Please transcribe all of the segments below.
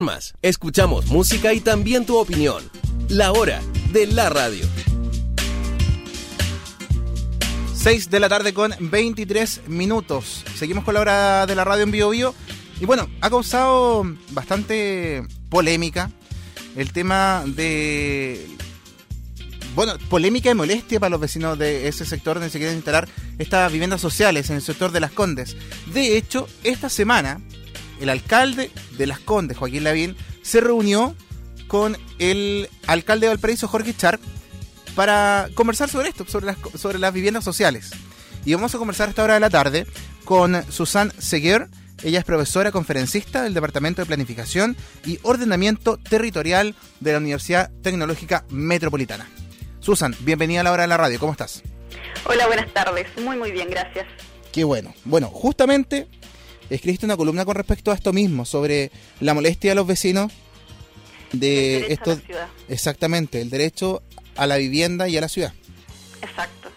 más. Escuchamos música y también tu opinión. La hora de la radio. 6 de la tarde con 23 minutos. Seguimos con la hora de la radio en Bio Bio. Y bueno, ha causado bastante polémica el tema de... Bueno, polémica y molestia para los vecinos de ese sector donde se quieren instalar estas viviendas sociales en el sector de Las Condes. De hecho, esta semana, el alcalde de Las Condes, Joaquín Lavín, se reunió con el alcalde de Valparaíso, Jorge Charp, para conversar sobre esto, sobre las viviendas sociales. Y vamos a conversar a esta hora de la tarde con Susan Seguer. Ella es profesora conferencista del Departamento de Planificación y Ordenamiento Territorial de la Universidad Tecnológica Metropolitana. Susan, bienvenida a la hora de la radio, ¿cómo estás? Hola, buenas tardes, muy bien, gracias. Qué bueno. Bueno, justamente escribiste una columna con respecto a esto mismo, sobre la molestia de los vecinos de el esto. A la ciudad. Exactamente, el derecho a la vivienda y a la ciudad. Exacto.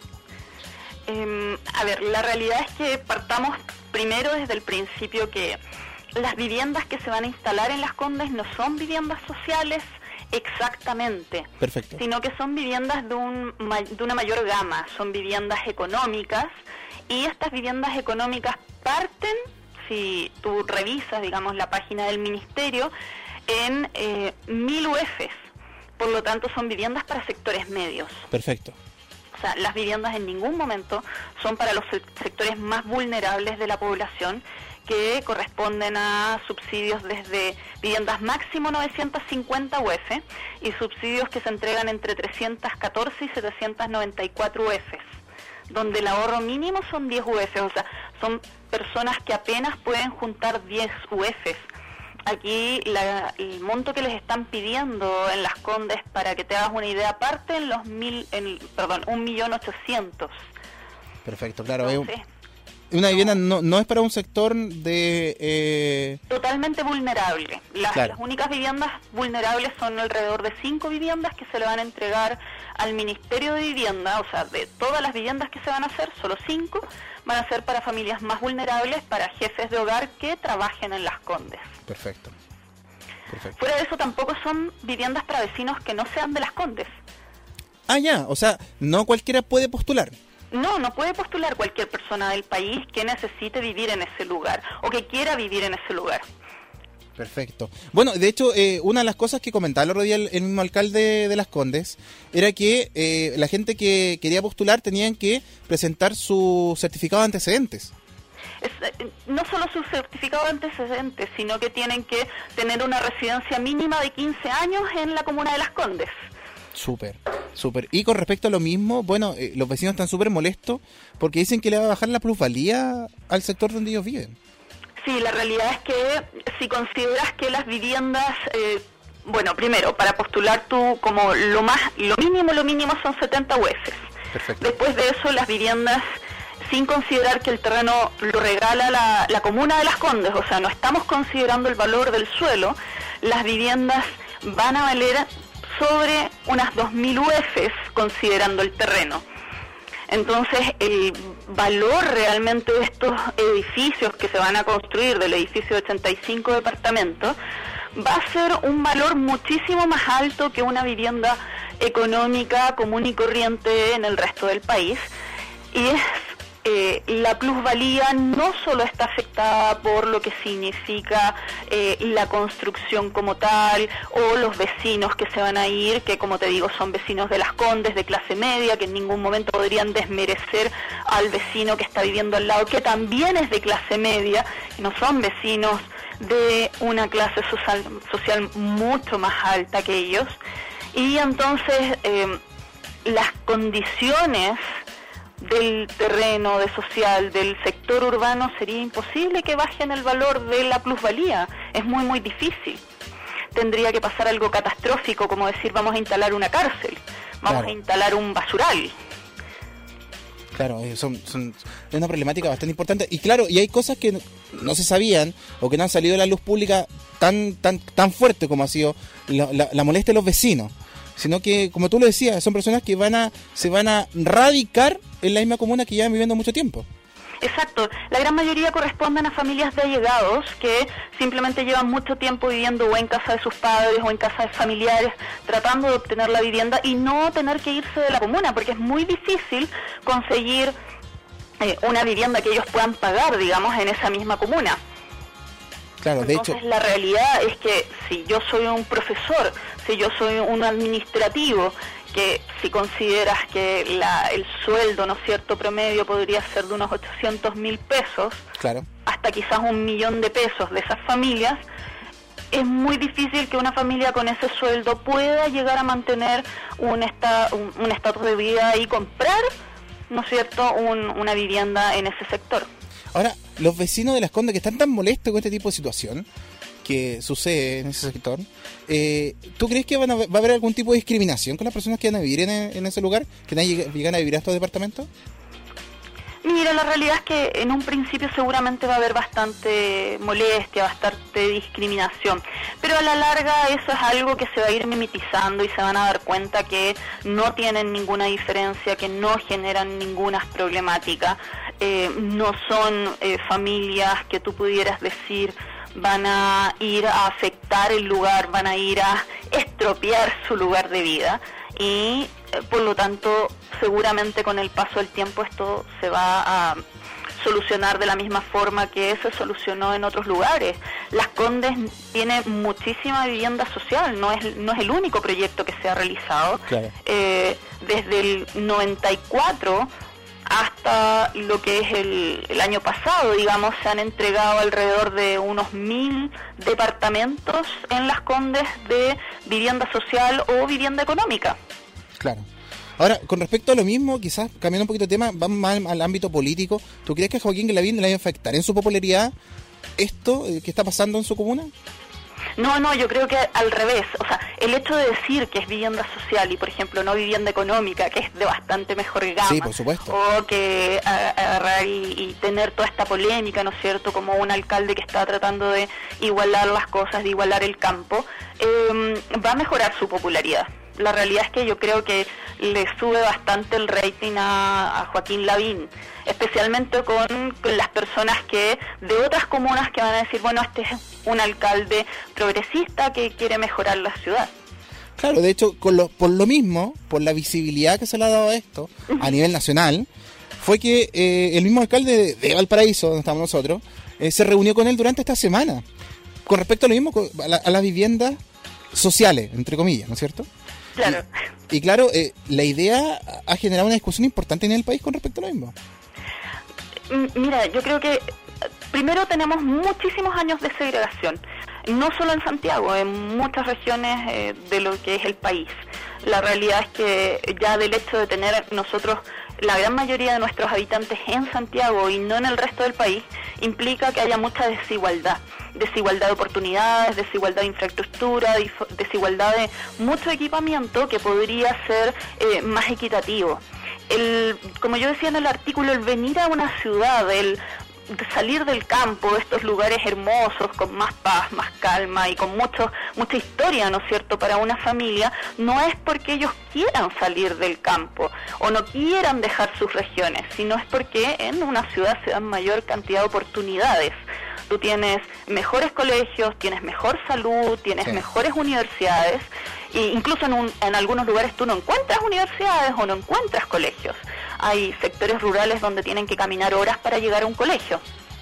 A ver, la realidad es que partamos primero desde el principio que las viviendas que se van a instalar en Las Condes no son viviendas sociales exactamente. Perfecto. Sino que son viviendas de una mayor gama, son viviendas económicas, y estas viviendas económicas parten, si tú revisas, digamos, la página del ministerio, en 1000 UFs. Por lo tanto, son viviendas para sectores medios. Perfecto. O sea, las viviendas en ningún momento son para los sectores más vulnerables de la población, que corresponden a subsidios desde viviendas máximo 950 UF y subsidios que se entregan entre 314 y 794 UF, donde el ahorro mínimo son 10 UF, o sea, son personas que apenas pueden juntar 10 UF. Aquí el monto que les están pidiendo en Las Condes, para que te hagas una idea, parte en los 1.800.000. Perfecto, claro. Entonces, una vivienda no es para un sector de... totalmente vulnerable. Claro. Las únicas viviendas vulnerables son alrededor de 5 viviendas que se le van a entregar al Ministerio de Vivienda. O sea, de todas las viviendas que se van a hacer, solo 5 van a ser para familias más vulnerables, para jefes de hogar que trabajen en Las Condes. Perfecto. Fuera de eso, tampoco son viviendas para vecinos que no sean de Las Condes. Ah, ya, o sea, no cualquiera puede postular. No puede postular cualquier persona del país que necesite vivir en ese lugar o que quiera vivir en ese lugar. Perfecto. Bueno, de hecho, una de las cosas que comentaba el otro día el mismo alcalde de Las Condes era que la gente que quería postular tenían que presentar su certificado de antecedentes. No solo su certificado de antecedentes, sino que tienen que tener una residencia mínima de 15 años en la comuna de Las Condes. Súper. Y con respecto a lo mismo, bueno, los vecinos están súper molestos porque dicen que le va a bajar la plusvalía al sector donde ellos viven. Sí, la realidad es que si consideras que las viviendas, bueno, primero, para postular tú como lo mínimo son 70 UFs. Perfecto. Después de eso, las viviendas, sin considerar que el terreno lo regala la comuna de Las Condes, o sea, no estamos considerando el valor del suelo, las viviendas van a valer sobre unas 2.000 UFs considerando el terreno. Entonces, el valor realmente de estos edificios que se van a construir, del edificio de 85 departamentos, va a ser un valor muchísimo más alto que una vivienda económica común y corriente en el resto del país. Y la plusvalía no solo está afectada por lo que significa la construcción como tal, o los vecinos que se van a ir, que como te digo son vecinos de Las Condes, de clase media, que en ningún momento podrían desmerecer al vecino que está viviendo al lado, que también es de clase media, que no son vecinos de una clase social mucho más alta que ellos. Y entonces las condiciones del terreno, de social, del sector urbano, sería imposible que bajen el valor de la plusvalía. Es muy difícil. Tendría que pasar algo catastrófico, como decir, vamos a instalar una cárcel, vamos a instalar un basural. Claro, es una problemática bastante importante. Y claro, y hay cosas que no se sabían o que no han salido a la luz pública tan fuerte como ha sido la molestia de los vecinos. Sino que, como tú lo decías, son personas que se van a radicar en la misma comuna que llevan viviendo mucho tiempo. Exacto, la gran mayoría corresponden a familias de allegados que simplemente llevan mucho tiempo viviendo o en casa de sus padres o en casa de familiares tratando de obtener la vivienda y no tener que irse de la comuna, porque es muy difícil conseguir una vivienda que ellos puedan pagar, digamos, en esa misma comuna. Claro, de Entonces, hecho, la realidad es que si yo soy un profesor, si yo soy un administrativo, que si consideras que el sueldo, ¿no es cierto?, promedio podría ser de unos 800.000 pesos, claro, hasta quizás 1.000.000 de pesos de esas familias, es muy difícil que una familia con ese sueldo pueda llegar a mantener un estatus de vida y comprar, ¿no es cierto?, una vivienda en ese sector. Ahora, los vecinos de Las Condes que están tan molestos con este tipo de situación que sucede en ese sector, ¿tú crees que va a haber algún tipo de discriminación con las personas que van a vivir en ese lugar, que llegan a vivir a estos departamentos? Mira, la realidad es que en un principio seguramente va a haber bastante molestia, bastante discriminación, pero a la larga eso es algo que se va a ir mimetizando y se van a dar cuenta que no tienen ninguna diferencia, que no generan ninguna problemática, no son familias que tú pudieras decir van a ir a afectar el lugar, van a ir a estropear su lugar de vida y por lo tanto seguramente con el paso del tiempo esto se va a solucionar de la misma forma que se solucionó en otros lugares. Las Condes tiene muchísima vivienda social, no es el único proyecto que se ha realizado. Claro. Desde el 94 hasta lo que es el año pasado, digamos, se han entregado alrededor de unos 1.000 departamentos en Las Condes de vivienda social o vivienda económica. Claro. Ahora, con respecto a lo mismo, quizás cambiando un poquito de tema, vamos más al ámbito político. ¿Tú crees que a Joaquín Lavín le va a afectar en su popularidad esto que está pasando en su comuna? No, yo creo que al revés. O sea, el hecho de decir que es vivienda social y, por ejemplo, no vivienda económica, que es de bastante mejor gama, sí, por supuesto, o que agarrar y tener toda esta polémica, ¿no es cierto?, como un alcalde que está tratando de igualar las cosas, de igualar el campo, va a mejorar su popularidad. La realidad es que yo creo que le sube bastante el rating a Joaquín Lavín, especialmente con las personas que de otras comunas que van a decir, bueno, este es un alcalde progresista que quiere mejorar la ciudad. Claro, de hecho, por lo mismo, por la visibilidad que se le ha dado a esto a nivel nacional, fue que el mismo alcalde de Valparaíso, donde estamos nosotros, se reunió con él durante esta semana, con respecto a lo mismo, a las viviendas sociales, entre comillas, ¿no es cierto? Claro. Y claro, la idea ha generado una discusión importante en el país con respecto a lo mismo. Mira, yo creo que primero tenemos muchísimos años de segregación, no solo en Santiago, en muchas regiones de lo que es el país. La realidad es que ya del hecho de tener nosotros la gran mayoría de nuestros habitantes en Santiago y no en el resto del país, implica que haya mucha desigualdad de oportunidades, desigualdad de infraestructura, desigualdad de mucho equipamiento que podría ser más equitativo. Como yo decía en el artículo, el venir a una ciudad, el salir del campo, de estos lugares hermosos, con más paz, más calma y con mucha historia, ¿no es cierto?, para una familia, no es porque ellos quieran salir del campo o no quieran dejar sus regiones, sino es porque en una ciudad se dan mayor cantidad de oportunidades. Tú tienes mejores colegios, tienes mejor salud, tienes mejores universidades, e incluso en algunos lugares tú no encuentras universidades o no encuentras colegios. Hay sectores rurales donde tienen que caminar horas para llegar a un colegio,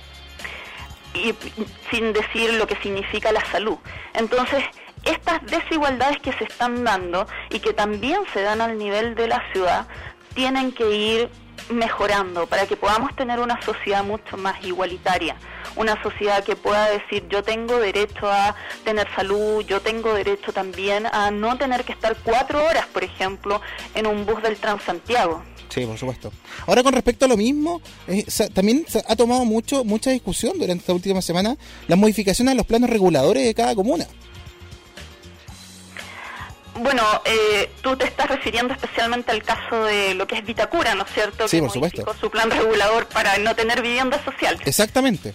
y sin decir lo que significa la salud. Entonces, estas desigualdades que se están dando y que también se dan al nivel de la ciudad, tienen que ir mejorando para que podamos tener una sociedad mucho más igualitaria, una sociedad que pueda decir yo tengo derecho a tener salud, yo tengo derecho también a no tener que estar 4 horas, por ejemplo, en un bus del Transantiago. Sí, por supuesto. Ahora, con respecto a lo mismo, también se ha tomado mucha discusión durante esta última semana las modificaciones a los planos reguladores de cada comuna. Bueno, tú te estás refiriendo especialmente al caso de lo que es Vitacura, ¿no es cierto? Sí, que por supuesto. modificó su plan regulador para no tener vivienda social. Exactamente.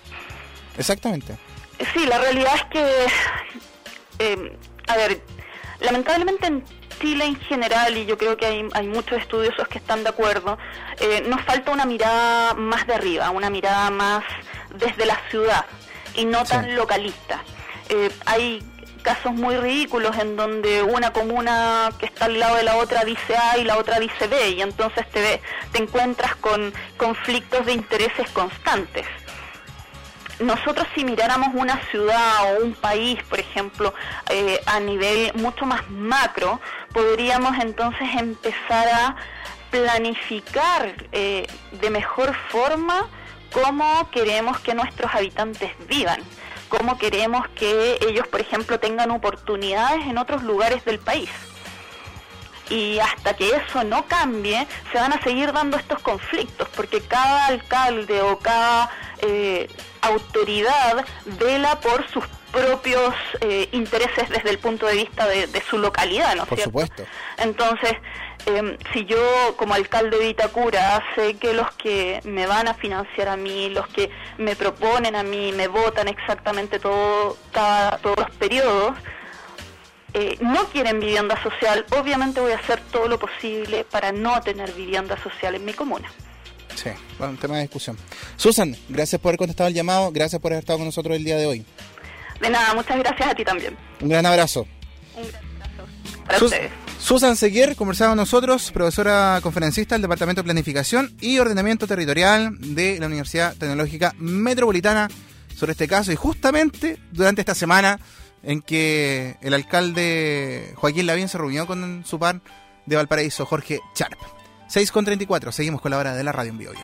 Sí, la realidad es que, lamentablemente en Chile en general, y yo creo que hay muchos estudiosos que están de acuerdo, nos falta una mirada más de arriba, una mirada más desde la ciudad y no tan localista. Hay casos muy ridículos en donde una comuna que está al lado de la otra dice A y la otra dice B, y entonces te encuentras con conflictos de intereses constantes. Nosotros, si miráramos una ciudad o un país, por ejemplo, a nivel mucho más macro, podríamos entonces empezar a planificar de mejor forma cómo queremos que nuestros habitantes vivan, cómo queremos que ellos, por ejemplo, tengan oportunidades en otros lugares del país. Y hasta que eso no cambie, se van a seguir dando estos conflictos, porque cada alcalde o cada autoridad vela por sus propios intereses desde el punto de vista de su localidad, ¿no es cierto? Por supuesto. Entonces, si yo como alcalde de Vitacura sé que los que me van a financiar a mí, los que me proponen a mí, me votan exactamente todos los periodos, no quieren vivienda social, obviamente voy a hacer todo lo posible para no tener vivienda social en mi comuna. Sí, bueno, un tema de discusión. Susan, gracias por haber contestado el llamado, gracias por haber estado con nosotros el día de hoy. De nada, muchas gracias a ti también. Un gran abrazo. Un gran abrazo para ustedes. Susan Seguier conversaba con nosotros, profesora conferencista del Departamento de Planificación y Ordenamiento Territorial de la Universidad Tecnológica Metropolitana, sobre este caso, y justamente durante esta semana en que el alcalde Joaquín Lavín se reunió con su par de Valparaíso, Jorge Sharp. 6:34, seguimos con la hora de la radio en vivo.